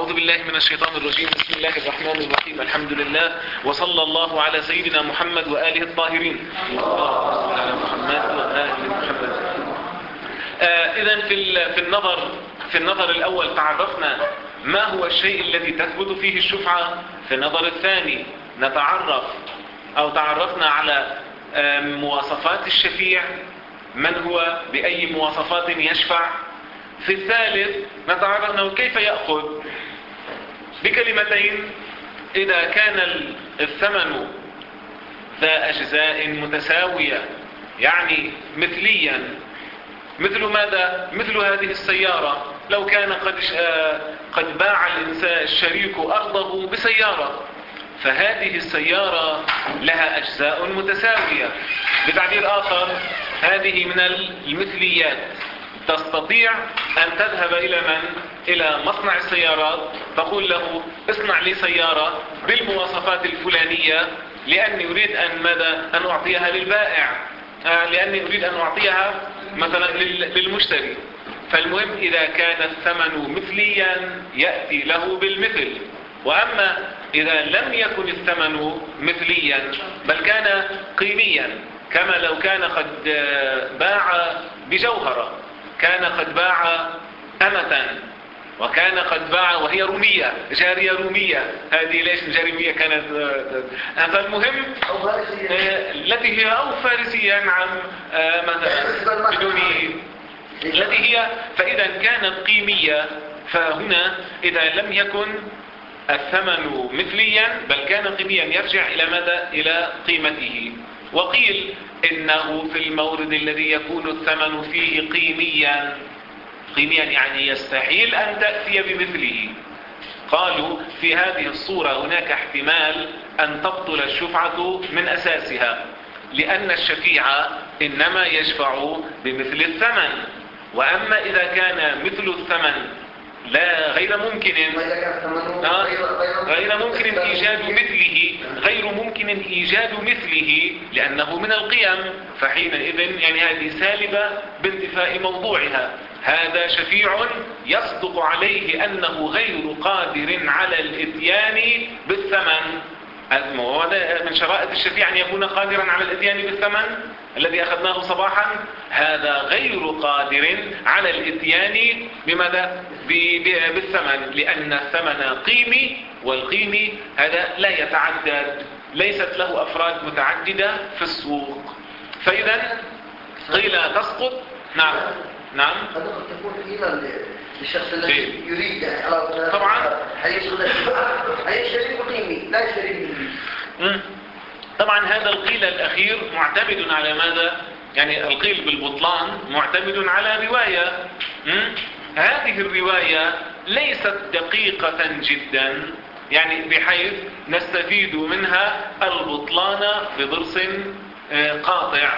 أعوذ بالله من الشيطان الرجيم. بسم الله الرحمن الرحيم. الحمد لله وصلى الله على سيدنا محمد وآله الطاهرين. اللهم صل على محمد وآل محمد. إذن في النظر الأول تعرفنا ما هو الشيء الذي تثبت فيه الشفعة. في النظر الثاني تعرفنا على مواصفات الشفيع، من هو بأي مواصفات يشفع. في الثالث نتعرف كيف يأخذ. بكلمتين: إذا كان الثمن ذا أجزاء متساوية، يعني مثليا، مثل ماذا؟ مثل هذه السيارة، لو كان قد باع الشريك أرضه بسيارة، فهذه السيارة لها أجزاء متساوية. بتعبير آخر، هذه من المثليات. تستطيع أن تذهب إلى مصنع السيارات، تقول له: اصنع لي سيارة بالمواصفات الفلانية، لأني أريد أن أعطيها للبائع، لأني أريد أن أعطيها مثلا للمشتري. فالمهم إذا كان الثمن مثليا يأتي له بالمثل. وأما إذا لم يكن الثمن مثليا بل كان قيميا، كما لو كان قد باع بجوهرة، كان قد باع أمة، وكان قد باع وهي رومية، جارية رومية. هذه ليش جارية كانت؟ فالمهم التي هي أو فارسية، نعم، مثلا بدون التي هي. فإذا كانت قيمية، فهنا إذا لم يكن الثمن مثليا بل كان قيميا يرجع إلى ماذا؟ إلى قيمته. وقيل إنه في المورد الذي يكون الثمن فيه قيميا يعني يستحيل أن تأتي بمثله، قالوا في هذه الصورة هناك احتمال أن تبطل الشفعة من أساسها، لأن الشفيع إنما يشفع بمثل الثمن. وأما إذا كان مثل الثمن غير ممكن إيجاد مثله لأنه من القيم، فحينئذ يعني هذه سالبة بانتفاء موضوعها. هذا شفيع يصدق عليه أنه غير قادر على الإتيان بالثمن. من شرائط الشفيع أن يكون قادرا على الإتيان بالثمن الذي أخذناه صباحا. هذا غير قادر على الإتيان بماذا؟ بالثمن، لأن الثمن قيمي، والقيمي هذا لا يتعدد، ليست له أفراد متعددة في السوق. فإذا قيل تسقط. نعم قد تكون قيمة للشخص الذي يريد طبعا أي شريك قيمي لا شريك مثلي. طبعا هذا القيل الأخير معتمد على ماذا؟ يعني القيل بالبطلان معتمد على رواية. هذه الرواية ليست دقيقة جدا، يعني بحيث نستفيد منها البطلان بضرس قاطع.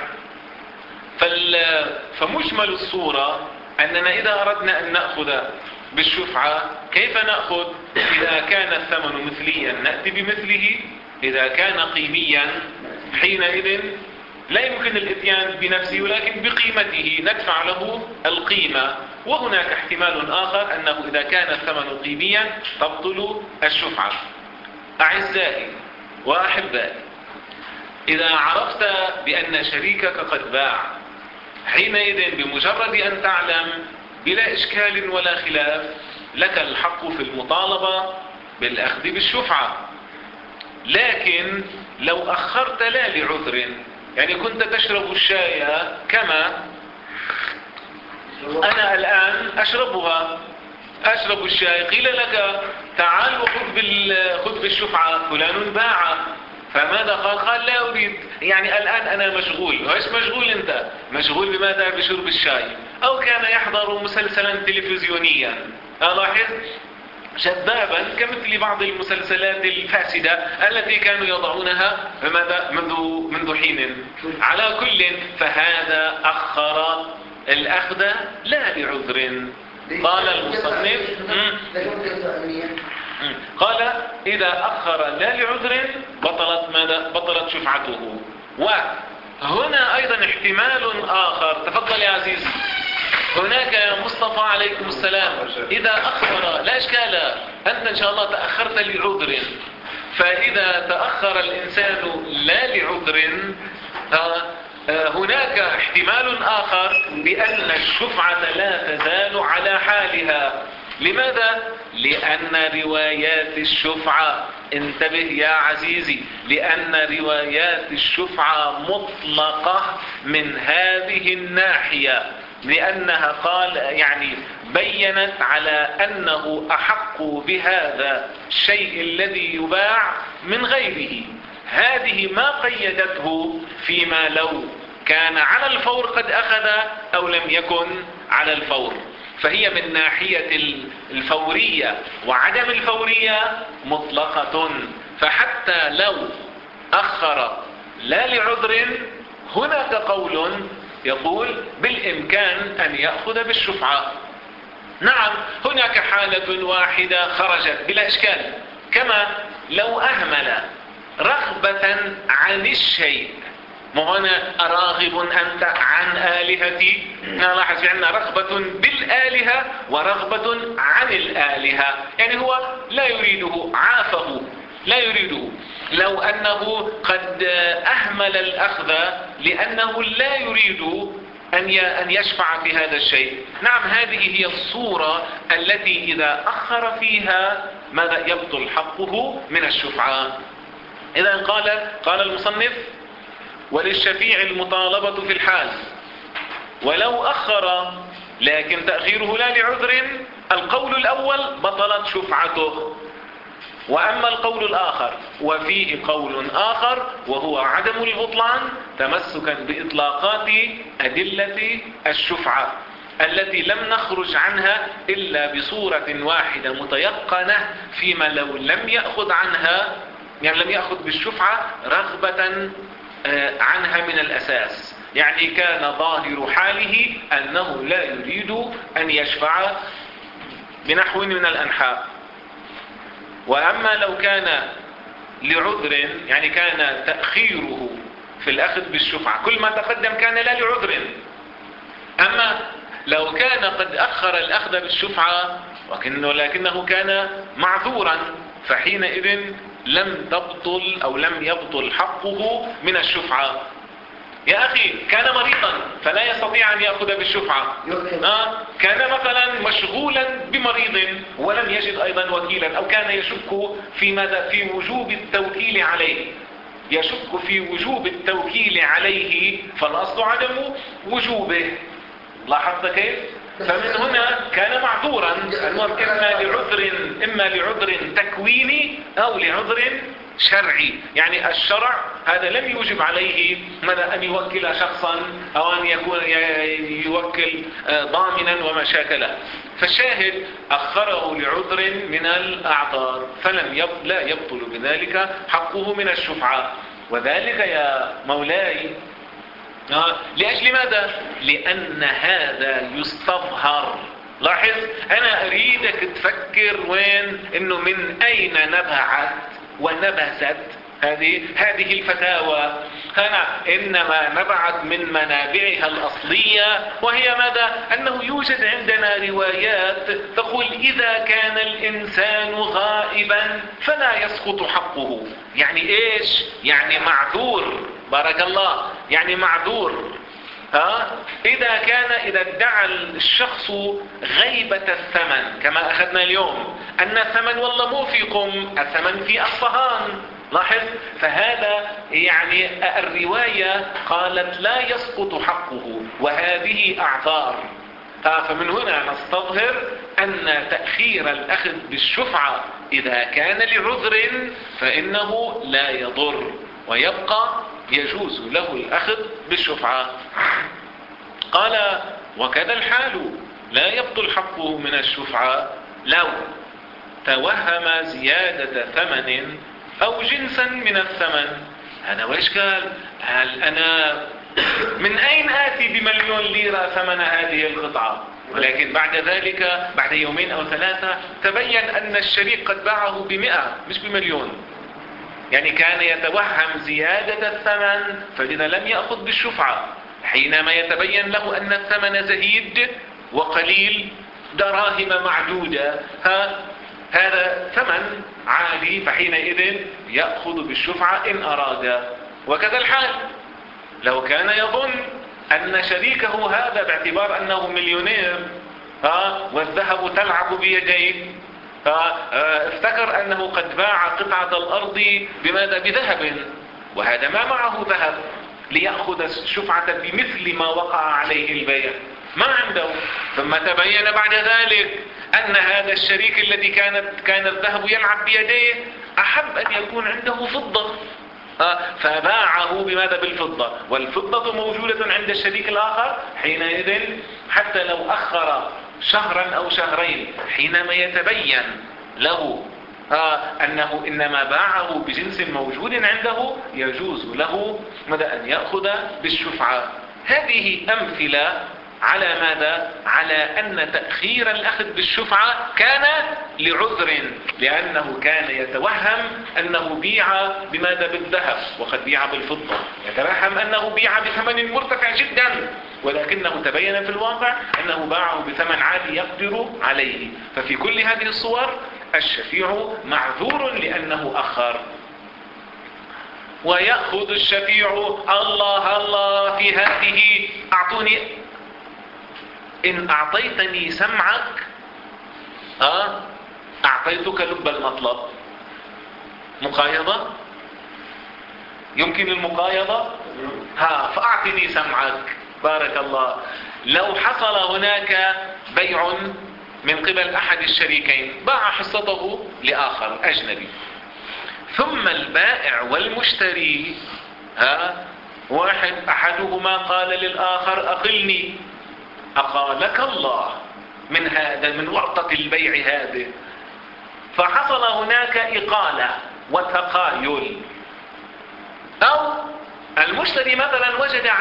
فمجمل الصورة أننا إذا أردنا أن نأخذ بالشفعة كيف نأخذ؟ إذا كان الثمن مثليا نأتي بمثله، إذا كان قيميا حينئذ لا يمكن الإتيان بنفسه ولكن بقيمته ندفع له القيمة. وهناك احتمال آخر أنه إذا كان الثمن قيميا تبطل الشفعة. أعزائي وأحبائي، إذا عرفت بأن شريكك قد باع، حينئذ بمجرد أن تعلم بلا إشكال ولا خلاف لك الحق في المطالبة بالأخذ بالشفعة. لكن لو أخرت لا لعذر، يعني كنت تشرب الشاي كما أنا الآن أشرب الشاي، قيل لك تعال وخذ بالشفعة، فلان باع. فماذا قال لا أريد، يعني الآن أنا مشغول. وإيش مشغول أنت؟ مشغول بماذا؟ بشرب الشاي. أو كان يحضر مسلسلا تلفزيونيا، لاحظ، جذابا كمثل بعض المسلسلات الفاسدة التي كانوا يضعونها منذ حين. على كل، فهذا أخر الأخذ لا لعذر. قال المصنف قال إذا أخر لا لعذر بطلت شفعته. وهنا أيضا احتمال آخر. تفضل يا عزيزي. هناك يا مصطفى عليكم السلام. إذا أخر لا إشكال، أنت إن شاء الله تأخرت لعذر، فإذا تأخر الإنسان لا لعذر هناك احتمال آخر بأن الشفعة لا تزال على حالها. لماذا؟ لأن روايات الشفعة، انتبه يا عزيزي، لأن روايات الشفعة مطلقة من هذه الناحية، لأنها بينت على أنه أحق بهذا الشيء الذي يباع من غيره. هذه ما قيدته فيما لو كان على الفور قد أخذ أو لم يكن على الفور، فهي من ناحية الفورية وعدم الفورية مطلقة. فحتى لو أخر لا لعذر هناك قول يقول بالإمكان أن يأخذ بالشفعة. نعم، هناك حالة واحدة خرجت بلا إشكال، كما لو أهمل رغبة عن الشيء. هنا أراغب أنت عن آلهتي، نلاحظ في عندنا رغبة بالآلهة ورغبة عن الآلهة، هو لا يريده، عافه لا يريده. لو أنه قد أهمل الأخذ لأنه لا يريد أن يشفع في هذا الشيء، نعم، هذه هي الصورة التي إذا أخر فيها ماذا يبطل حقه من الشفعة. إذا قال المصنف: وللشفيع المطالبة في الحال ولو أخر، لكن تأخيره لا لعذر. القول الأول بطلت شفعته. وأما القول الآخر وفيه قول آخر وهو عدم البطلان تمسكا بإطلاقات أدلة الشفعة التي لم نخرج عنها إلا بصورة واحدة متيقنة، فيما لو لم يأخذ عنها، لم يأخذ بالشفعة رغبة عنها من الأساس، كان ظاهر حاله أنه لا يريد أن يشفع بنحو من الأنحاء. وأما لو كان لعذر، كان تأخيره في الأخذ بالشفعة، كل ما تقدم كان لا لعذر. أما لو كان قد أخر الأخذ بالشفعة ولكنه كان معذورا، فحينئذ لم تبطل أو لم يبطل حقه من الشفعة. يا أخي كان مريضا فلا يستطيع أن يأخذ بالشفعة، كان مثلا مشغولا بمريض ولم يجد أيضا وكيلا، أو كان يشك في ماذا؟ في وجوب التوكيل عليه، يشك في وجوب التوكيل عليه، فالأصل عدم وجوبه. لاحظت كيف؟ فمن هنا كان معذورا، إما لعذر تكويني أو لعذر شرعي. الشرع هذا لم يوجب عليه أن يوكل شخصا أو أن يوكل ضامنا وما شاكله. فالشاهد أخره لعذر من الأعذار، لا يبطل بذلك حقه من الشفعة. وذلك يا مولاي لأجل ماذا؟ لأن هذا يستظهر. لاحظ، أنا أريدك تفكر إنه من أين نبعت ونبثت هذه الفتاوى. إنما نبعت من منابعها الأصلية، وهي ماذا؟ أنه يوجد عندنا روايات تقول إذا كان الإنسان غائبا فلا يسقط حقه. إيش؟ معذور، بارك الله، معذور. إذا ادعى الشخص غيبة الثمن، كما أخذنا اليوم أن الثمن والله مو فيكم، الثمن في أصفهان. لاحظ، فهذا الرواية قالت لا يسقط حقه، وهذه أعذار. فمن هنا نستظهر أن تأخير الأخذ بالشفعة إذا كان لعذر فإنه لا يضر، ويبقى يجوز له الأخذ بالشفعة. قال: وكذا الحال لا يبطل حقه من الشفعة لو توهم زيادة ثمن أو جنسا من الثمن. هذا وإيش قال؟ هل أنا من أين آتي ب1,000,000 ليرة ثمن هذه القطعة؟ ولكن بعد ذلك بعد 2 أو 3 تبين أن الشريك قد باعه ب100 مش ب1,000,000. كان يتوهم زيادة الثمن، فلذا لم يأخذ بالشفعة. حينما يتبين له أن الثمن زهيد وقليل، دراهم معدودة، هذا ثمن عالي، فحينئذ يأخذ بالشفعة إن أراد. وكذا الحال لو كان يظن أن شريكه هذا باعتبار أنه مليونير والذهب تلعب بيديه، افتكر أنه قد باع قطعة الأرض بماذا؟ بذهب، وهذا ما معه ذهب ليأخذ الشفعة بمثل ما وقع عليه البيع، ما عنده. ثم تبين بعد ذلك أن هذا الشريك الذي كان الذهب يلعب بيديه أحب أن يكون عنده فضة، فباعه بماذا؟ بالفضة، والفضة موجودة عند الشريك الآخر. حينئذ حتى لو أخر شهرا أو شهرين، حينما يتبين له أنه إنما باعه بجنس موجود عنده، يجوز له ماذا؟ أن يأخذ بالشفعة. هذه أمثلة على ماذا؟ على أن تأخير الأخذ بالشفعة كان لعذر، لأنه كان يتوهم أنه بيع بماذا؟ بالذهب، وقد بيع بالفضة. يتوهم أنه بيع بثمن مرتفع جدا، ولكنه تبين في الواقع أنه باعه بثمن عالي يقدر عليه. ففي كل هذه الصور الشفيع معذور لأنه أخر. ويأخذ الشفيع الله في هذه أعطوني، إن أعطيتني سمعك أعطيتك لب المطلب. مقايضة، يمكن المقايضة، فأعطني سمعك. بارك الله. لو حصل هناك بيع من قبل أحد الشريكين، باع حصته لآخر أجنبي، ثم البائع والمشتري أحدهما قال للآخر أقلني، أقالك الله من هذا، من ورطة البيع هذه. فحصل هناك إقالة وتقايل، أو المشتري مثلا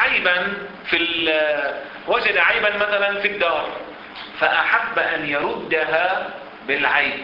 وجد عيبا مثلا في الدار، فأحب أن يردها بالعيب،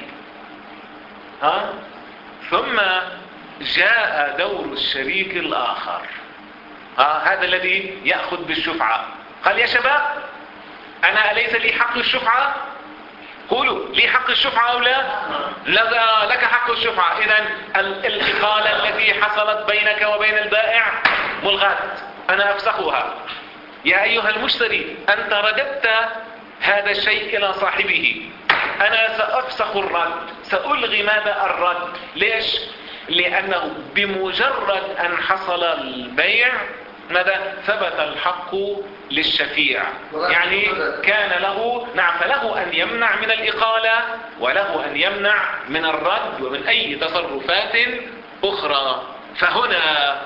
ثم جاء دور الشريك الآخر، هذا الذي يأخذ بالشفعة، قال يا شباب أنا أليس لي حق الشفعة؟ قولوا لي حق الشفعة أو لا؟ لك حق الشفعة. إذن الإقالة التي حصلت بينك وبين البائع ملغاة، أنا أفسخها. يا أيها المشتري أنت رددت هذا الشيء إلى صاحبه، أنا سأفسخ الرد، سألغي ماذا؟ الرد. ليش؟ لأنه بمجرد أن حصل البيع ماذا؟ ثبت الحق للشفيع، يعني كان له فله أن يمنع من الإقالة، وله أن يمنع من الرد ومن أي تصرفات أخرى. فهنا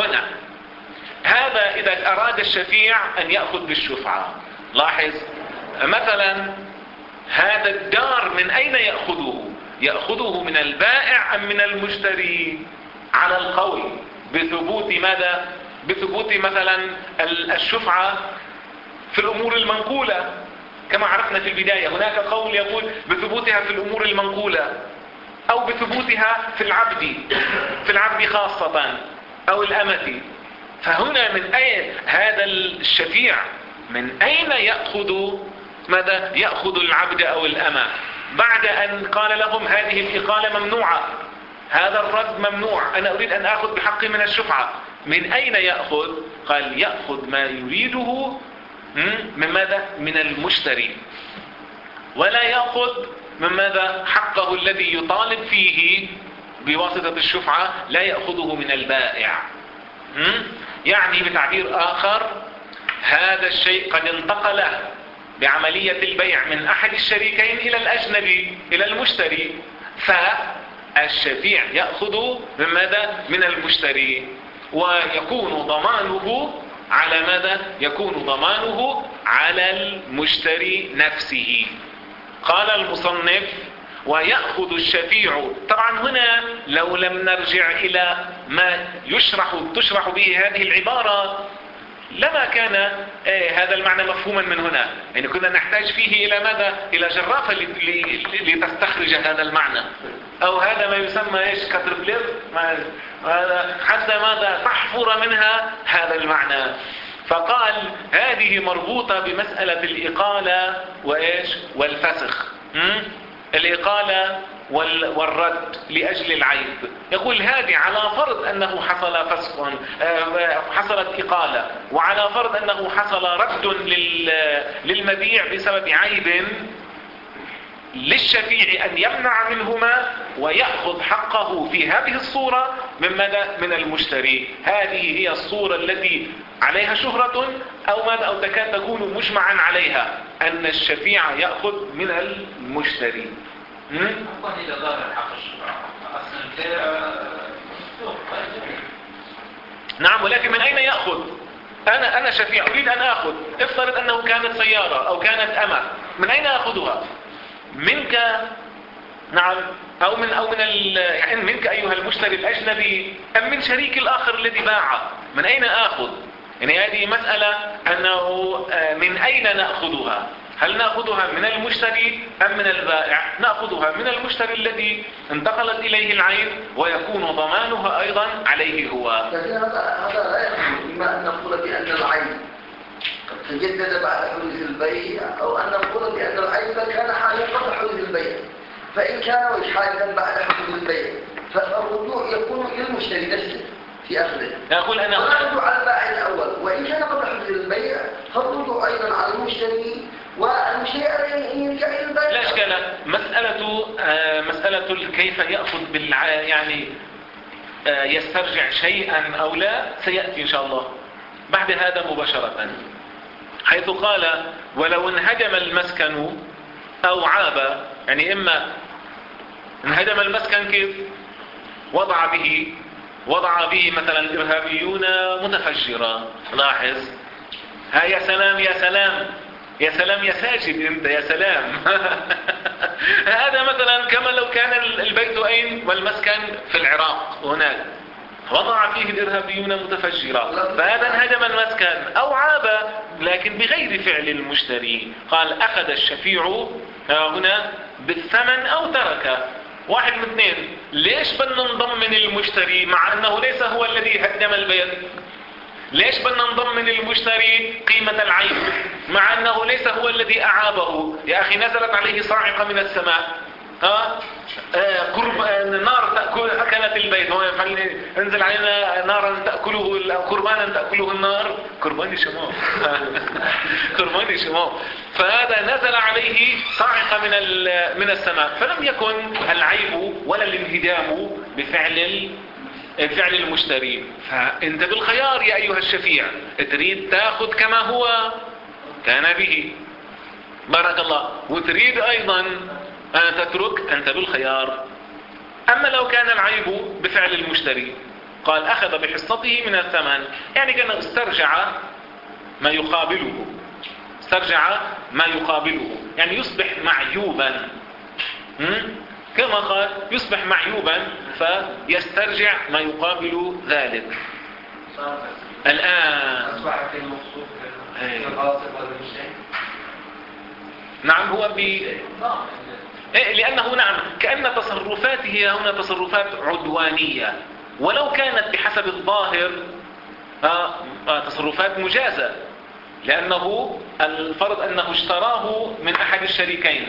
هذا إذا أراد الشفيع أن يأخذ بالشفعة. لاحظ مثلا هذا الدار من أين يأخذه؟ يأخذه من البائع أم من المشتري؟ على القول بثبوت ماذا؟ بثبوت مثلا الشفعة في الأمور المنقولة، كما عرفنا في البداية هناك قول يقول بثبوتها في الأمور المنقولة، أو بثبوتها في العبد خاصة، أو الأمة. فهنا من أين هذا الشفيع؟ من أين يأخذ ماذا؟ يأخذ العبد أو الأمة بعد أن قال لهم هذه الإقالة ممنوعة، هذا الرد ممنوع، أنا أريد أن أخذ بحقي من الشفعة. من أين يأخذ؟ قال يأخذ ما يريده من ماذا؟ من المشتري، ولا يأخذ من ماذا؟ حقه الذي يطالب فيه بواسطة الشفعة لا يأخذه من البائع. يعني بتعبير آخر هذا الشيء قد انتقل بعملية البيع من أحد الشريكين إلى الأجنبي إلى المشتري، فالشفيع يأخذ من ماذا؟ من المشتري، ويكون ضمانه على ماذا؟ يكون ضمانه على المشتري نفسه. قال المصنف ويأخذ الشفيع. طبعا هنا لو لم نرجع إلى ما تشرح به هذه العبارة لما كان هذا المعنى مفهوما من هنا، يعني كنا نحتاج فيه إلى ماذا؟ إلى جرافة لتستخرج هذا المعنى، أو هذا ما يسمى كتربلير، حتى ماذا؟ تحفر منها هذا المعنى. فقال هذه مربوطة بمسألة الإقالة والفسخ. الإقالة والرد لأجل العيب. يقول هذه على فرض أنه حصل فسق، حصلت إقالة، وعلى فرض أنه حصل رد للمبيع بسبب عيب، للشفيع أن يمنع منهما ويأخذ حقه في هذه الصورة من المشتري. هذه هي الصورة التي عليها شهرة أو تكاد تكون مجمعا عليها، أن الشفيع يأخذ من المشتري. نعم، ولكن من أين يأخذ؟ أنا شفيع أريد أن أخذ، افترض أنه كانت سيارة أو كانت أمة، من أين أخذها؟ منك، نعم، أو من يعني منك أيها المشتري الأجنبي، أم من شريك الآخر الذي باع؟ من أين آخذ؟ يعني هذه مسألة أنه من أين نأخذها؟ هل نأخذها من المشتري أم من البائع؟ نأخذها من المشتري الذي انتقلت إليه العيب، ويكون ضمانها أيضا عليه هو. لكن هذا لا يخلو إما أن نقول بأن العيب تجدد بعد حدوث البيع، أو أن نقول بأن العيب كان حادثا قبل حدوث البيع. فإن كان حادثا بعد حدوث البيع فالرجوع يكون للمشتري نفسه في أخذه. أقول أنا الرجوع على البائع الأول، وإن كان قبل حدوث البيع فالرجوع أيضا على المشتري، والمشتري أن يرجع إلى البائع. لا إشكال. مسألة كيف يأخذ يعني يسترجع شيئا أو لا سيأتي إن شاء الله بعد هذا مباشرة، حيث قال ولو انهدم المسكن أو عاب. يعني إما انهدم المسكن كيف؟ وضع به مثلا الإرهابيون متفجرا. لاحظ، ها يا سلام يا سلام يا سلام يا ساجد انت يا سلام. هذا مثلا كما لو كان البيت أين والمسكن في العراق هناك، وضع فيه الإرهابيون متفجرا، فهذا انهدم المسكن أو عاب لكن بغير فعل المشتري. قال أخذ الشفيع هنا بالثمن أو ترك. واحد من اثنين، ليش بدنا نضمن المشتري مع أنه ليس هو الذي هدم البيت؟ ليش بدنا نضمن المشتري قيمة العيب مع أنه ليس هو الذي أعابه؟ يا أخي نزلت عليه صاعقة من السماء، نار أكلت البيت، انزل علينا نارا تأكله، قربانا تأكله النار، قربان شمام. قربان شمام. فهذا نزل عليه صاعقة من السماء، فلم يكن العيب ولا الانهدام بفعل المشتري. فانت بالخيار يا أيها الشفيع، تريد تأخذ كما هو كان به، بارك الله، وتريد أيضا أن تترك، أنت بالخيار. أما لو كان العيب بفعل المشتري، قال أخذ بحصته من الثمن، يعني كان استرجع ما يقابله، يعني يصبح معيوبا، كما قال يصبح معيوبا فيسترجع ما يقابل ذلك. الآن أصبحت المقصود في الغاصب والمشتري. نعم، هو لأنه نعم كأن تصرفاته هنا تصرفات عدوانية، ولو كانت بحسب الظاهر تصرفات مجازة، لأنه الفرض أنه اشتراه من أحد الشريكين،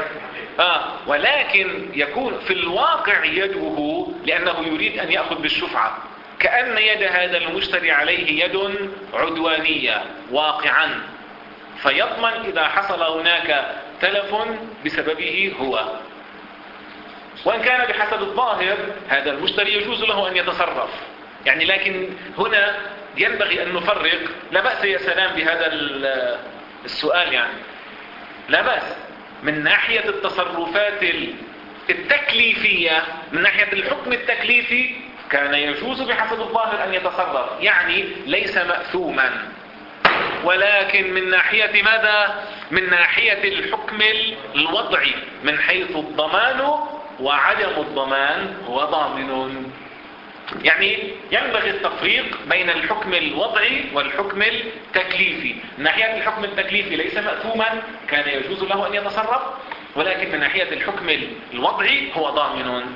ولكن يكون في الواقع يده، لأنه يريد أن يأخذ بالشفعة، كأن يد هذا المشتري عليه يد عدوانية واقعا، فيضمن إذا حصل هناك تلف بسببه هو. وإن كان بحسب الظاهر هذا المشتري يجوز له أن يتصرف، يعني لكن هنا ينبغي أن نفرق. لا بأس يا سلام بهذا السؤال، يعني لا بأس من ناحية التصرفات التكليفية، من ناحية الحكم التكليفي كان يجوز بحسب الظاهر أن يتصرف، يعني ليس مأثوما. ولكن من ناحية ماذا؟ من ناحية الحكم الوضعي، من حيث الضمان وعدم الضمان هو ضامن. يعني ينبغي التفريق بين الحكم الوضعي والحكم التكليفي. من ناحية الحكم التكليفي ليس مأثوما، كان يجوز له أن يتصرف، ولكن من ناحية الحكم الوضعي هو ضامن.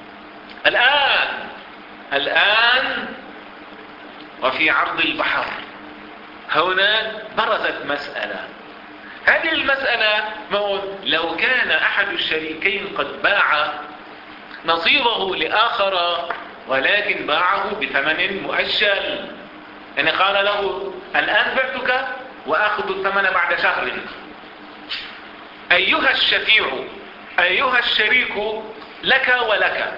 الآن وفي عرض البحر هنا برزت مسألة. هذه المسألة لو كان أحد الشريكين قد باع نصيبه لآخر ولكن باعه بثمن مؤجل، يعني قال له الآن بعتك وآخذ الثمن بعد شهر، أيها الشفيع أيها الشريك لك ولك،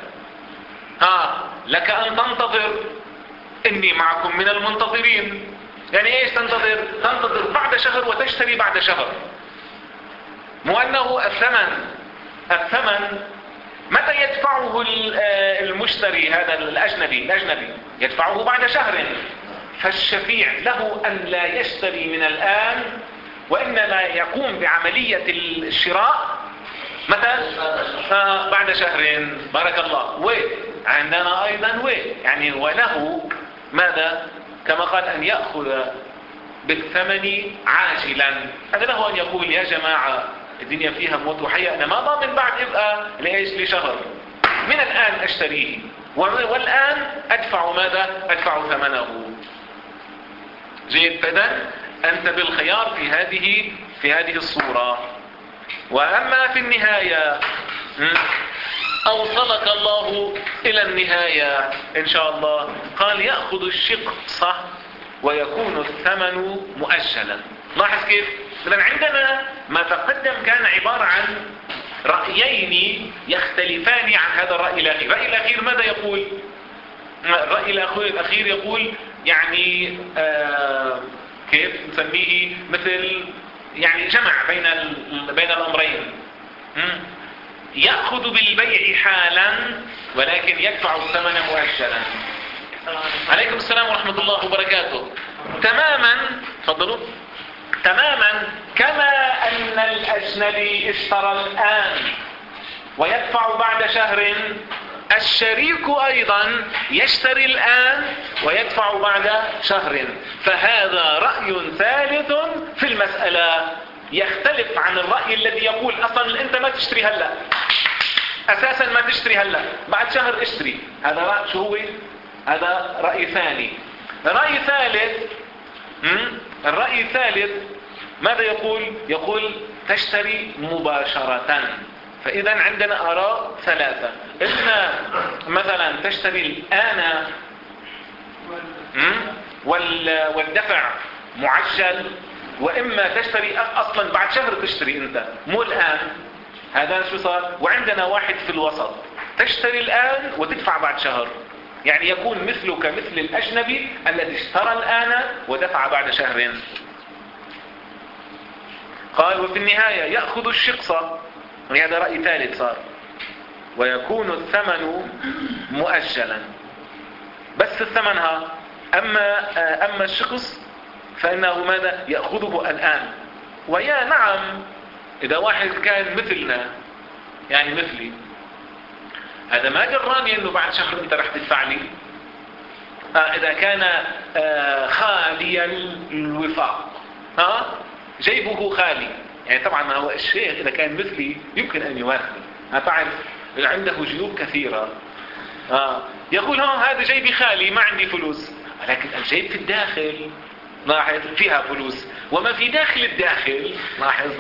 لك أن تنتظر، إني معكم من المنتظرين. يعني إيش تنتظر؟ تنتظر بعد شهر وتشتري بعد شهر. مو أنه الثمن متى يدفعه المشتري هذا الأجنبي يدفعه بعد شهر، فالشفيع له أن لا يشتري من الآن، وإنما يقوم بعملية الشراء متى؟ بعد شهر. بارك الله. وعندنا أيضا يعني وله ماذا؟ كما قال أن يأخذ بالثمن عاجلا. هذا له أن يقول يا جماعة الدنيا فيها موت وحياة، أنا ما ضامن بعد يبقى لشهر، من الآن أشتريه والآن أدفع ماذا؟ أدفع ثمنه. جيد. فإذن أنت بالخيار في هذه الصورة. وأما في النهاية أوصلك الله إلى النهاية إن شاء الله، قال يأخذ الشقص ويكون الثمن مؤجلا. لاحظ كيف؟ إذن عندنا ما تقدم كان عبارة عن رأيين يختلفان عن هذا الرأي الأخير. الرأي الأخير ماذا يقول؟ الرأي الأخير يقول يعني كيف نسميه، مثل يعني جمع بين الأمرين. يأخذ بالبيع حالا ولكن يدفع الثمن مؤجلا. عليكم السلام ورحمة الله وبركاته. تماما، تفضلوا. تماما كما أن الأجنبي اشترى الآن ويدفع بعد شهر، الشريك أيضا يشتري الآن ويدفع بعد شهر. فهذا رأي ثالث في المسألة يختلف عن الرأي الذي يقول أصلا أنت ما تشتري هلأ، أساسا ما تشتري هلأ، بعد شهر اشتري. هذا رأي شو هو؟ هذا رأي ثاني. رأي ثالث، الرأي الثالث ماذا يقول؟ يقول تشتري مباشرة. فإذا عندنا آراء ثلاثة. إما مثلا تشتري الآن والدفع معجل، وإما تشتري أصلا بعد شهر تشتري أنت مو الآن. هذا شو صار؟ وعندنا واحد في الوسط، تشتري الآن وتدفع بعد شهر، يعني يكون مثلك مثل الأجنبي الذي اشترى الآن ودفع بعد شهرين. قال وفي النهاية يأخذ الشقصة، هذا رأي ثالث صار، ويكون الثمن مؤجلا. بس الثمنها أما الشخص فإنه ماذا؟ يأخذه الآن. ويا نعم إذا واحد كان مثلنا، يعني مثلي، هذا ما جراني أنه بعد شهر أنت رح تدفع لي. إذا كان خالي الوفاق، جيبه خالي، يعني طبعا ما هو الشيخ إذا كان مثلي يمكن أن يوافق. تعرف عنده جيوب كثيرة، يقول هذا جيبي خالي ما عندي فلوس، ولكن الجيب في الداخل لاحظ فيها فلوس، وما في داخل الداخل لاحظ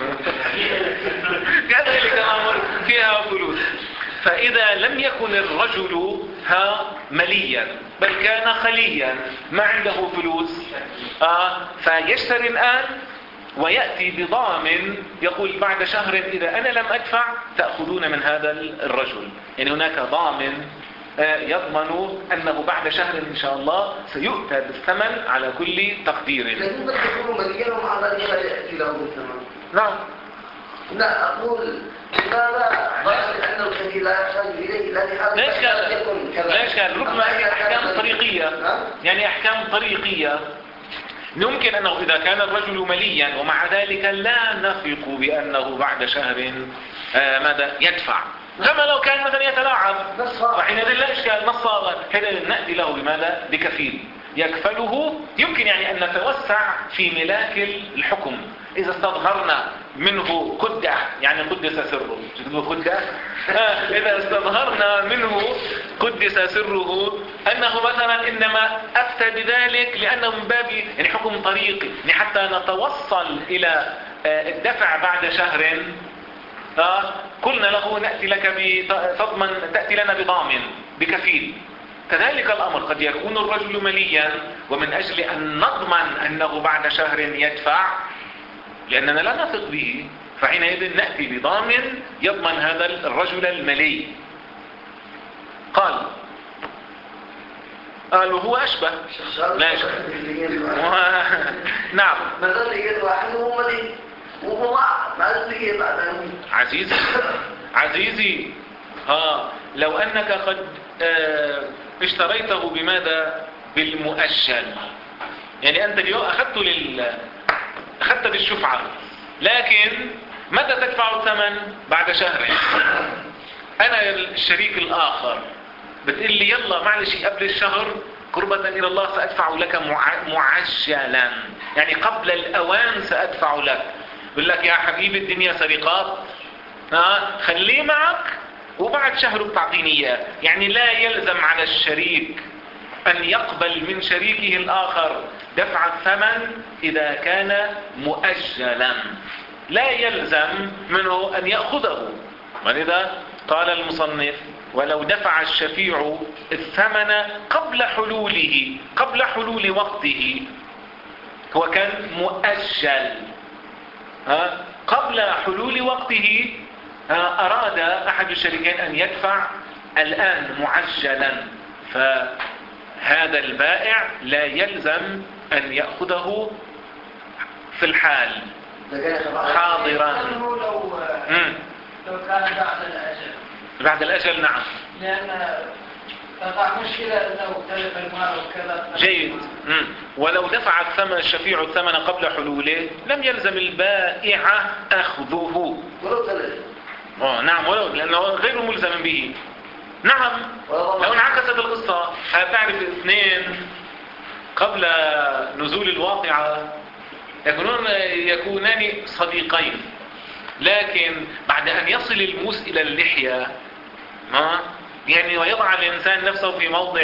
كذلك الأمر فيها فلوس. فإذا لم يكن الرجل مليا بل كان خليا ما عنده فلوس، فيشتري الآن ويأتي بضامن يقول بعد شهر إذا أنا لم أدفع تأخذون من هذا الرجل. يعني هناك ضامن يضمن أنه بعد شهر إن شاء الله سيؤتى بالثمن على كل تقدير. لكن تكون مليا ومع ذلك لا يأتي له بالثمن. نعم. لا أقول لماذا؟ لأن الخليل لا يحتاج إليه إلا لحال ليش قال ربما هي أحكام طريقية، يعني أحكام طريقية. يمكن أنه إذا كان الرجل مليا ومع ذلك لا نثق بأنه بعد شهر ماذا يدفع، كما لو كان مثلا يتلاعب، وحينئذ لا إشكال نصابا، حينئذ نأتي له بماذا؟ بكفيل يكفله. يمكن يعني أن نتوسع في ملاك الحكم إذا استظهرنا منه قدة، يعني قدس سره، قدة إذا استظهرنا منه قدس سره أنه مثلا إنما أفتى بذلك لأنه من باب يعني حكم طريقي، يعني حتى نتوصل إلى الدفع بعد شهر، قلنا له نأتي لك تأتي لنا بضامن بكفيل. كذلك الأمر قد يكون الرجل مليا، ومن أجل أن نضمن أنه بعد شهر يدفع لأننا لا نثق به، فحينئذ نأتي بضامن يضمن هذا الرجل الملي. قالوا هو أشبه لا أشبه نعم. عزيزي لو أنك قد اشتريته بماذا؟ بالمؤجل. يعني أنت اليوم أخذت بالشفعة، لكن متى تدفع الثمن؟ بعد شهر. أنا الشريك الآخر بتقول لي يلا معلش قبل الشهر قربة إلى الله سأدفع لك معجلا، يعني قبل الأوان سأدفع لك. بقول لك يا حبيبي الدنيا سرقات، خليه معك وبعد شهر بتعطيني إياه. يعني لا يلزم على الشريك أن يقبل من شريكه الآخر دفع الثمن إذا كان مؤجلا، لا يلزم منه أن يأخذه. ولذا قال المصنف ولو دفع الشفيع الثمن قبل حلوله، قبل حلول وقته، هو كان مؤجل قبل حلول وقته، أراد أحد الشريكين أن يدفع الآن معجلا، فهذا البائع لا يلزم أن يأخذه في الحال حاضرا. لو كان بعد الأجل. بعد الأجل نعم، لأن تقع مشكلة أنه تلف المال وكذا. جيد. ولو دفع الشفيع الثمن قبل حلوله لم يلزم البائع أخذه. نعم، ولو لأنه غير ملزم به. نعم، لو انعكست القصة، تعرف اثنين قبل نزول الواقعة يكونان صديقين، لكن بعد أن يصل الموس إلى اللحية يعني ويضع الإنسان نفسه في موضع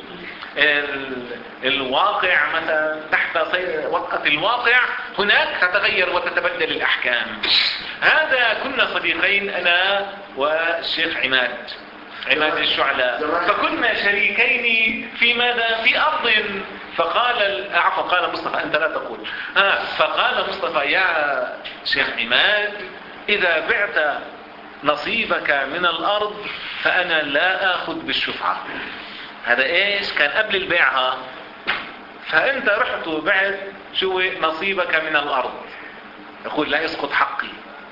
الواقع مثلا تحت وطأة الواقع، هناك تتغير وتتبدل الأحكام. هذا كنا صديقين أنا والشيخ عماد الشعلاء، فكنا شريكين في ماذا؟ في أرض. فقال قال مصطفى أنت لا تقول فقال مصطفى يا شيخ عماد إذا بعت نصيبك من الأرض فأنا لا آخذ بالشفعة. هذا إيش كان قبل البيعها، فأنت رحت وبعت شو نصيبك من الأرض، يقول لا يسقط حقي.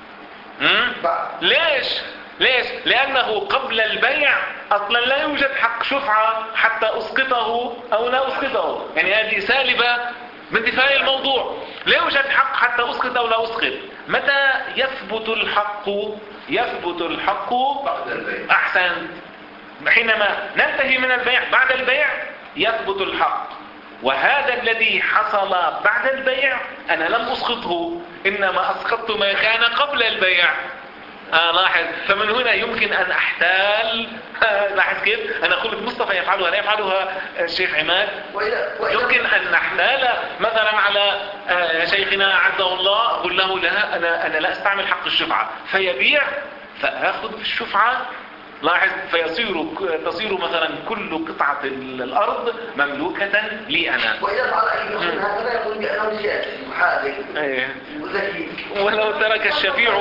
ليش؟ لأنه قبل البيع أصلا لا يوجد حق شفعة حتى أسقطه أو لا أسقطه، يعني هذه سالبة بانتفاء الموضوع. لا يوجد حق حتى أسقط أو لا أسقط. متى يثبت الحق؟ يثبت الحق بعد البيع. أحسن، حينما ننتهي من البيع بعد البيع يثبت الحق. وهذا الذي حصل بعد البيع أنا لم أسقطه، إنما أسقطت ما كان قبل البيع. لاحظ، فمن هنا يمكن أن أحتال. لاحظ كيف أنا قلت مصطفى يفعلها لا يفعلها الشيخ عماد. يمكن أن نحتال مثلا على شيخنا عزه الله، أقول له لا أنا لا أستعمل حق الشفعة، فيبيع فأخذ الشفعة. لاحظ، تصير مثلا كل قطعة الأرض مملوكة لي أنا. وإذا فعل أي شيء هكذا يقول بأنه سياسي محارب وذكي. ولو ترك الشفيع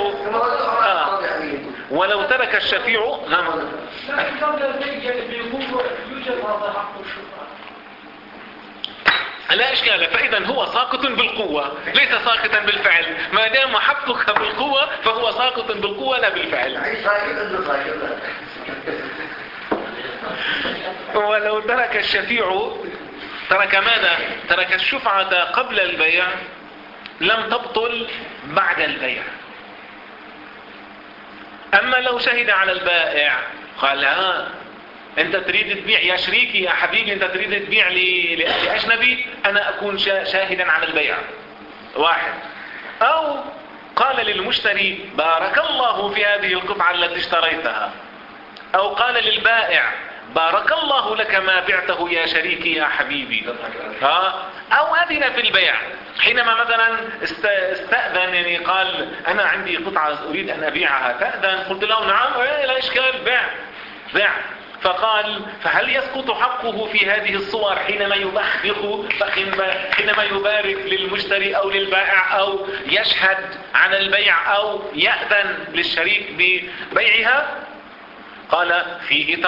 ولو ترك الشفيع نعم. لكن قبل البيع يوجد هذا حق الشفعة. لا إشكال، فإذا هو ساقط بالقوة ليس ساقطا بالفعل. ما دام حقك بالقوة فهو ساقط بالقوة لا بالفعل. ولو ترك الشفيع ترك ماذا؟ ترك الشفعة قبل البيع لم تبطل بعد البيع. أما لو شهد على البائع قال أنت تريد تبيع يا شريكي يا حبيبي، أنت تريد تبيع لأجنبي، أنا أكون شاهدا على البيع. واحد. أو قال للمشتري بارك الله في هذه القطعة التي اشتريتها، أو قال للبائع بارك الله لك ما بعته يا شريكي يا حبيبي. أو أذن في البيع، حينما مثلا استأذن، يعني قال أنا عندي قطعة أريد أن أبيعها، تأذن؟ قلت له نعم، لا إشكال، بيع. فقال فهل يسقط حقه في هذه الصور حينما يبخبخ، حينما يبارك للمشتري أو للبائع أو يشهد عن البيع أو يأذن للشريك ببيعها؟ قال فيه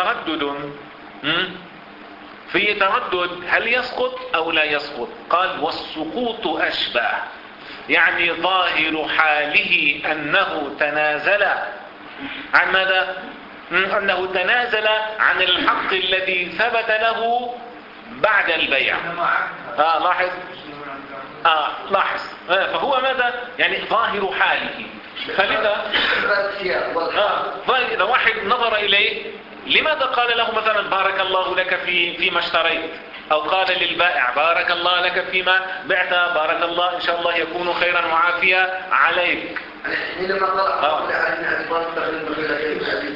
تردد هل يسقط أو لا يسقط. قال والسقوط أشبه، يعني ظاهر حاله أنه تنازل عن ماذا؟ أنه تنازل عن الحق الذي ثبت له بعد البيع. لاحظ فهو ماذا؟ يعني ظاهر حاله. فلذا إذا واحد نظر إليه، لماذا قال له مثلا بارك الله لك فيما اشتريت، أو قال للبائع بارك الله لك فيما بعت، بارك الله إن شاء الله يكون خيرا وعافية عليك. حينما قال علينا أسباب تخلق بخير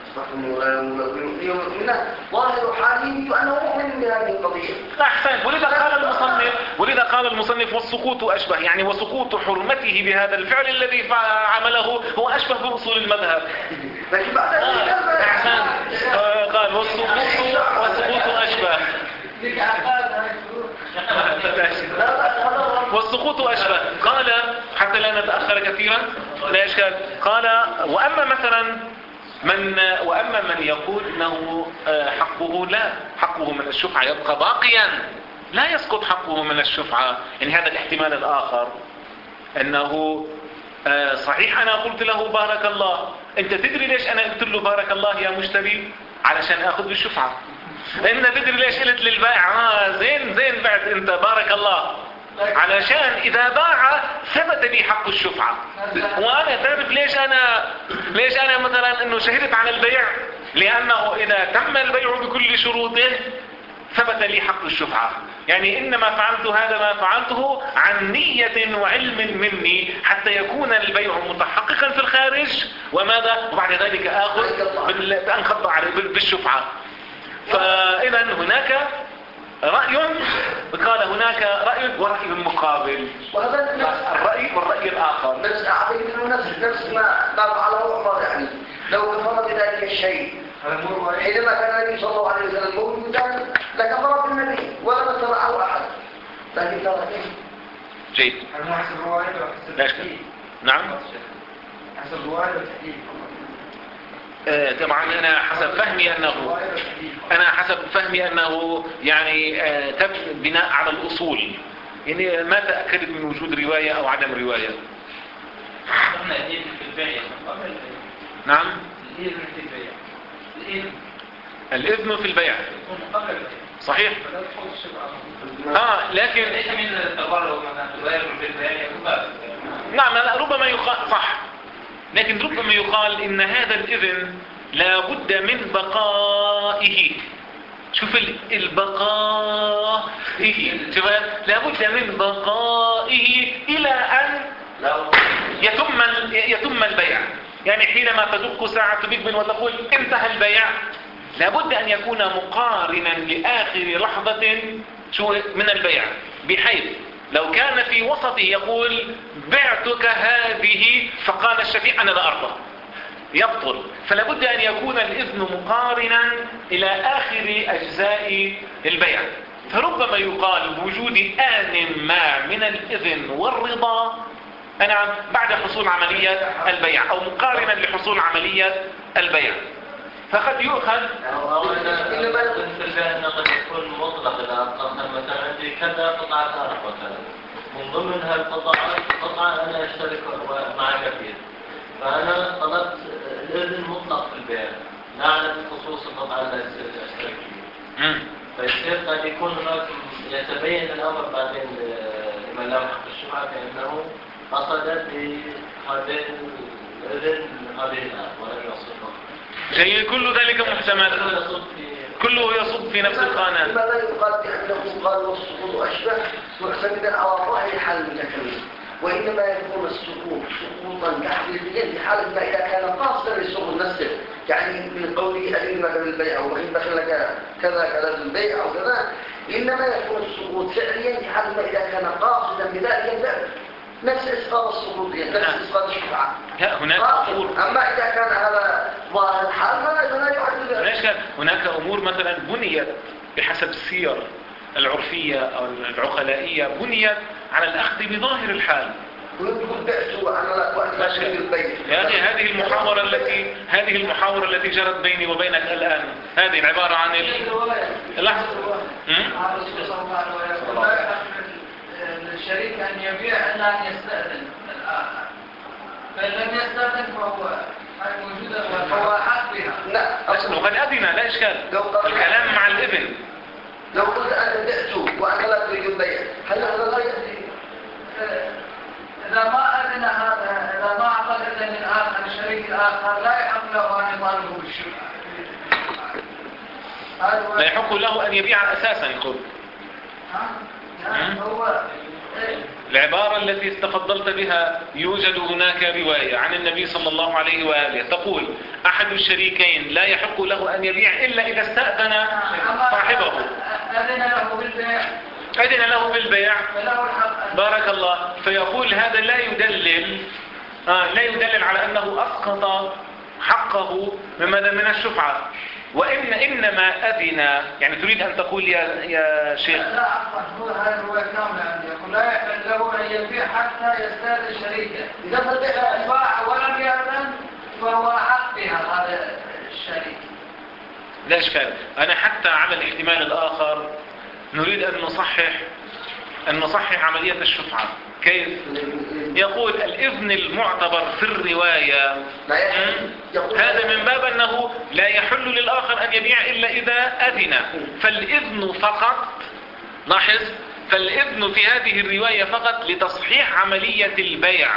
ظاهر حالي أنه مؤمن بهذه القضية. أحسن. ولذا قال المصنف والسقوط أشبه، يعني وسقوط حرمته بهذا الفعل الذي عمله هو أشبه بأصول المذهب. لكن بعد أحسن. قال والسقوط أشبه. والسقوط أشبه. قال حتى لا نتأخر كثيرا، لا إشكال. قال وأما مثلا من يقول انه حقه من الشفعة يبقى باقيا، لا يسقط حقه من الشفعة. يعني هذا الاحتمال الآخر انه صحيح انا قلت له بارك الله، انت تدري ليش انا قلت له بارك الله يا مشتري؟ علشان اخذ بالشفعة. انت تدري ليش قلت للبائع زين بعت انت بارك الله؟ علشان اذا باع ثبت لي حق الشفعة. وانا تعرف ليش انا مثلا انه شهدت عن البيع؟ لانه اذا تم البيع بكل شروطه ثبت لي حق الشفعة. يعني انما فعلت هذا ما فعلته عن نية وعلم مني حتى يكون البيع متحققا في الخارج، وماذا؟ وبعد ذلك اخذ بانخض عليه بالشفعة. فاذا هناك رأي، قال هناك رأي ورأي مقابل، وهذا الرأي والرأي الآخر. بس أعطيك نفس ما فعله عمر. يعني لو كفر بذلك الشيء حينما كان النبي صلى الله عليه وسلم موجودا لكفر بالنبي ولا تبعه أحد، لكن ترى جيد. نعم. حسب رواية التحديد. طبعا انا حسب فهمي انه يعني تم بناء على الاصول، يعني ما تأكدت من وجود رواية او عدم رواية. نعم. الاذن في البيع صحيح. لكن نعم ربما يقال صح، لكن ربما يقال ان هذا الاذن لا بد من بقائه. شوف البقاء، لا بد من بقائه الى ان يتم البيع. يعني حينما تدق ساعة بيج وتقول انتهى البيع، لا بد ان يكون مقارنا لاخر لحظة من البيع، بحيث لو كان في وسطه يقول بعتك هذه فقال الشفيع انا لا ارضى، يبطل. فلا بد ان يكون الاذن مقارنا الى اخر اجزاء البيع. فربما يقال بوجود آن ما من الاذن والرضا بعد حصول عملية البيع، او مقارنا لحصول عملية البيع. فقد يؤخذ قد يكون مطلق. إذا مثلا عندي كذا قطعة سارق مثلا، من ضمن هالقطعات قطعة أنا أشترك معك فيها، فأنا طلبت الإذن مطلق في البيع لا على خصوص القطعة اللي أشترك فيها. فيصير قد يكون هناك يتبين الأمر بعدين لمن لا حق الشفعة كأنه قصد بهذين الإذن هذه الآن ولم يصدق. جيد. كل ذلك محتمل، كله يصب في نفس القانون. لماذا يقال بأنه قال والسقوط أشبه معتمدا على ظاهر حال المتكلم، وإنما يكون السقوط سقوطا تحديديا في حالة ما إذا كان قاصدا للسقوط نفسه. يعني من قوله أن لك بالبيع أو دخل لك كذا كذا بالبيع أو كذا، إنما يكون السقوط فعليا في حال ما إذا كان قاصدا بذلك الفعل، نفس إسقاط السقوط يعني نفس إسقاط الشفعة. هناك أمور، أما إذا كان هذا ظاهر الحال فلا يحدد ذلك. هناك أمور مثلا بنيت بحسب السير العرفية أو العقلائية، بنيت على الأخذ بظاهر الحال. ويقول بئس وأنا أشرك البيع. يعني هذه المحاورة التي جرت بيني وبينك الآن، هذه العبارة عن لحظة الرسول صلى الله عليه وسلم لا يحق للشريك أن يبيع إلا أن يستأذن الآخر، فإن لم يستأذن فهو موجود فهو حق بها. لا وقد أذن لا إشكال، الكلام مع الإذن. لو قلت أنا بعت وأنا لا أريد البيع، هل هذا لا يأتي؟ إذا ما أذن هذا، إذا ما أعطى الإذن للآخر الشريك الآخر لا يحق له أن يطالبه بالشفعة. لا يحق له أن يبيع أساسا يقول. هو العبارة التي تفضلت بها يوجد هناك رواية عن النبي صلى الله عليه وآله تقول أحد الشريكين لا يحق له أن يبيع إلا إذا استأذن صاحبه. أذن له بالبيع بارك الله. فيقول هذا لا يدلل على أنه أسقط حقه من الشفعة، إنما أذن. يعني تريد أن تقول يا شيخ لا عفوا، هذا هو كامل عندي. يقول لا يحل له أن يبيع حتى يستأذن شريكه، إذا باع ولم يأذن فهو حق بها هذا الشريك. لا إشكال. أنا حتى على الاحتمال الآخر نريد أن نصحح عملية الشفعة. كيف؟ يقول الإذن المعتبر في الرواية هذا من باب أنه لا يحل للآخر أن يبيع إلا إذا أذن، فالإذن فقط، لاحظ، فالإذن في هذه الرواية فقط لتصحيح عملية البيع،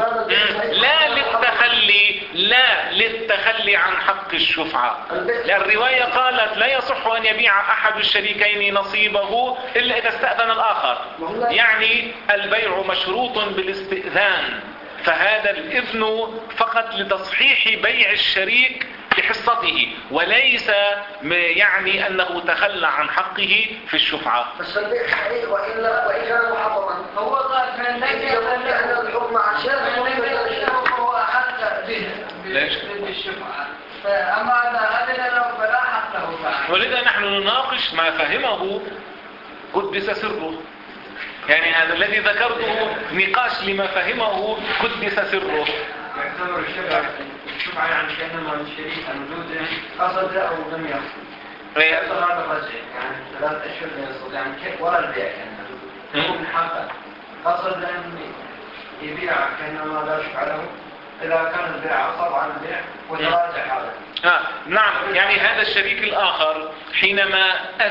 لا للتخلي عن حق الشفعة. الرواية قالت لا يصح أن يبيع أحد الشريكين نصيبه إلا إذا استأذن الآخر، يعني البيع مشروط بالاستئذان، فهذا الإذن فقط لتصحيح بيع الشريك بحصته، وليس يعني أنه تخلى عن حقه في الشفعة. بس البيع صحيح وإن كان محرما. هو قال فإن لم يأذن الحكم فهو حق به بالشفعة، أما إذا أذن له فلا حق له معه. ولذا نحن نناقش ما فهمه قدس سره. يعني هذا الذي ذكرته نقاش لما فهمه قدس سره. يعتبر الشفعة يعني كأنما الشريك الموجود قصد أو لم يقصد. يحصل هذا الرجع يعني 3 أشهر يصل يعني كيف ولا البيع يعني من حقه قصد أن يبيع كأنما لا شفعة له إذا كان البيع عصب عن البيع وتراجع هذا. نعم، يعني هذا الشريك الآخر حينما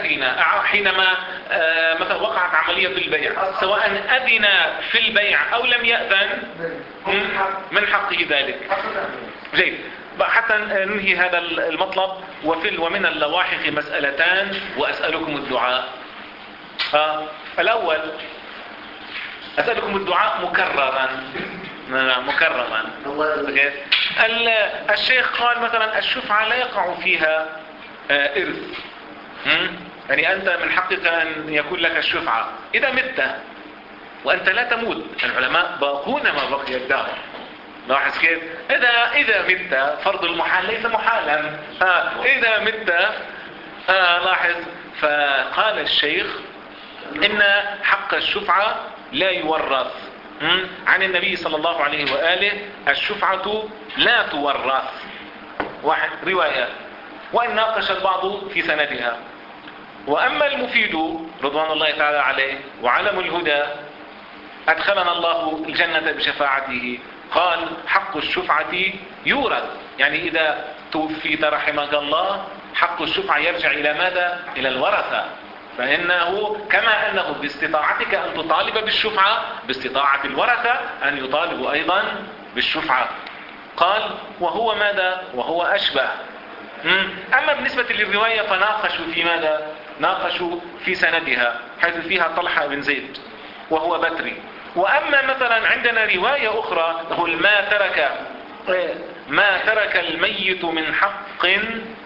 مثلا وقعت عملية البيع، سواء أذن في البيع أو لم يأذن من حقه ذلك. جيد، حتى ننهي هذا المطلب. ومن اللواحق مسألتان وأسألكم الدعاء. الأول أسألكم الدعاء مكررا. الشيخ قال مثلا الشفعة لا يقع فيها إرث، يعني أنت من حقك أن يكون لك الشفعة إذا مت وأنت لا تموت. العلماء باقون ما بقي الدهر. لاحظ كيف؟ إذا مت فرض المحال ليس محالا. إذا مت لاحظ. فقال الشيخ إن حق الشفعة لا يورث. عن النبي صلى الله عليه وآله الشفعة لا تورث. واحد رواية، وإن ناقش البعض في سندها. وأما المفيد رضوان الله تعالى عليه وعلم الهدى أدخلنا الله الجنة بشفاعته قال حق الشفعة يورث، يعني إذا توفيت رحمك الله حق الشفعة يرجع إلى ماذا؟ إلى الورثة. فإنه كما أنه باستطاعتك أن تطالب بالشفعة، باستطاعة الورثة أن يطالبوا أيضا بالشفعة. قال وهو ماذا؟ وهو أشبه. أما بالنسبة للرواية فناقشوا في ماذا؟ ناقشوا في سندها حيث فيها طلحة بن زيد وهو بتري. وأما مثلا عندنا رواية أخرى تقول ما ترك الميت من حق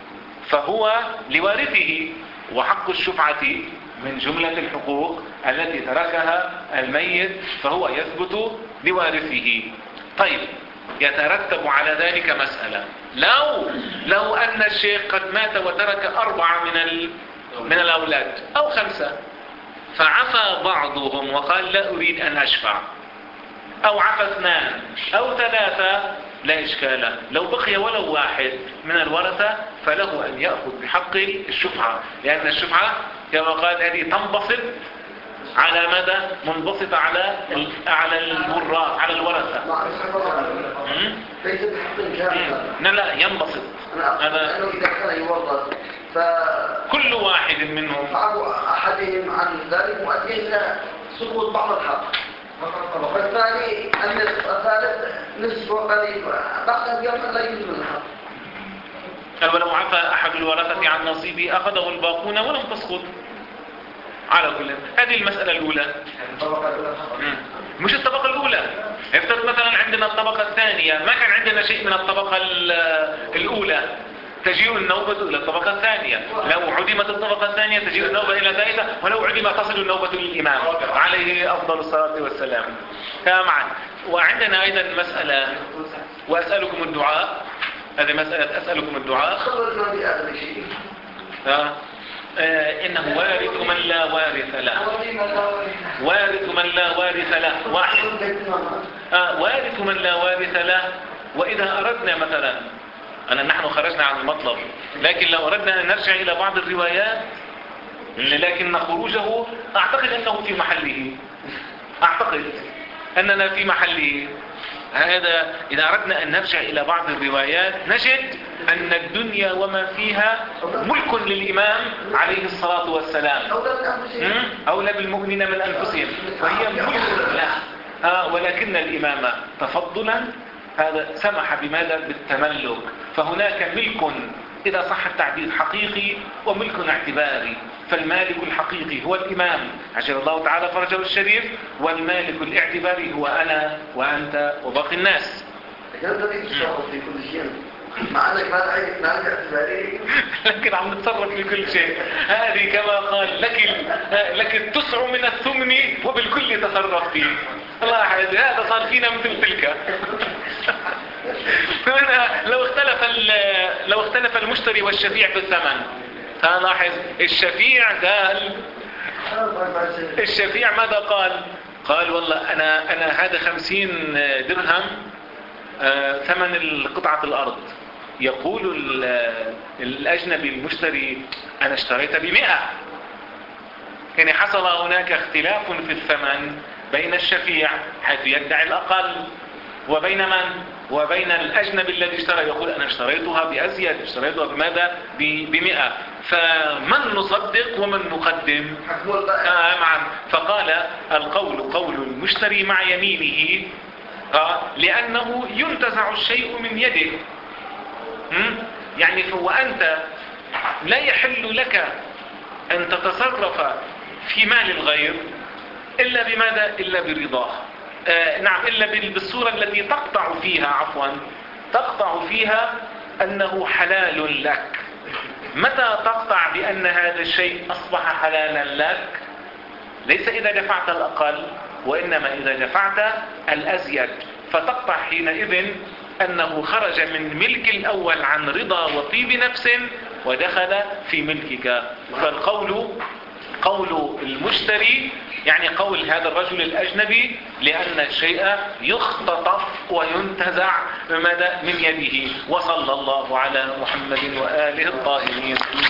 فهو لوارثه، وحق الشفعة من جملة الحقوق التي تركها الميت، فهو يثبت لوارثه. طيب، يترتب على ذلك مسألة. لو أن الشيخ قد مات وترك 4 من الأولاد أو 5، فعفى بعضهم وقال لا أريد أن أشفع، أو عفى 2 أو 3، لا إشكال. لو بقي ولو 1 من الورثة فله أن يأخذ بحق الشفعة، لأن الشفعة كما قال هذه تنبسط على مدى منبسطة على الوراث، على الورثة. ليس بحق كامل. لا ينبسط. أنه إذا كان يورث كل واحد منهم أحدهم عن ذلك مؤدي إلى سقوط بعض الحق، والثاني النصف، الثالث نصف وقليل، بعد يوم لا يجوز الحق. ولو عفى أحد الورثة عن نصيبه أخذه الباقون ولم تسقط. على كل هذه المسألة الأولى. مش الطبقة الأولى. افترض مثلا عندنا الطبقة الثانية، ما كان عندنا شيء من الطبقة الأولى، تجيء النوبة إلى الطبقة الثانية. لو عدمت الطبقة الثانية تجيء النوبة إلى ثالثة، ولو عدم تصل النوبة للإمام عليه أفضل الصلاة والسلام. معا. وعندنا أيضا مسألة وأسألكم الدعاء. هذه مسألة أسألكم الدعاء. إنه وارث من لا وارث له. وارث من لا وارث له واحد. وارث من لا وارث له. وإذا أردنا مثلا، نحن خرجنا عن المطلب، لكن لو أردنا أن نرجع إلى بعض الروايات، لكن خروجه أعتقد أنه في محله، أعتقد أننا في محله. هذا إذا أردنا أن نرجع إلى بعض الروايات نجد أن الدنيا وما فيها ملك للإمام عليه الصلاة والسلام، أولى بالمؤمنين من أنفسهم، وهي ملك له. ولكن الإمام تفضلا هذا سمح بماذا؟ بالتملك. فهناك ملك إذا صح التعبير حقيقي وملك اعتباري. فالمالك الحقيقي هو الإمام عجل الله تعالى فرجه الشريف، والمالك الاعتباري هو أنا وأنت وباقي الناس. لكن عم نتصرف في كل شيء. هذه كما قال لك التسع من الثمن وبالكل تصرف فيه. الله يحفظك، هذا صار فينا مثل تلك. لو اختلف المشتري والشفيع في الثمن، فلاحظ الشفيع ماذا قال؟ قال والله أنا هذا 50 درهم ثمن قطعة الأرض. يقول الأجنبي المشتري أنا اشتريت ب100. يعني حصل هناك اختلاف في الثمن بين الشفيع حيث يدعي الأقل وبين من؟ وبين الأجنبي الذي اشترى يقول أنا اشتريتها بأزيد، اشتريتها بماذا؟ ب100. فمن نصدق ومن نقدم؟ معا. فقال القول قول المشتري مع يمينه، لأنه ينتزع الشيء من يده. يعني وأنت لا يحل لك أن تتصرف في مال الغير إلا بماذا؟ إلا برضاه. نعم، إلا بالصورة التي تقطع فيها أنه حلال لك. متى تقطع بأن هذا الشيء أصبح حلالا لك؟ ليس إذا دفعت الأقل، وإنما إذا دفعت الأزيد. فتقطع حينئذ أنه خرج من ملك الأول عن رضا وطيب نفس ودخل في ملكك. فالقول قول المشتري، يعني قول هذا الرجل الأجنبي، لأن الشيء يختطف وينتزع من يده. وصلى الله على محمد وآله الطاهرين.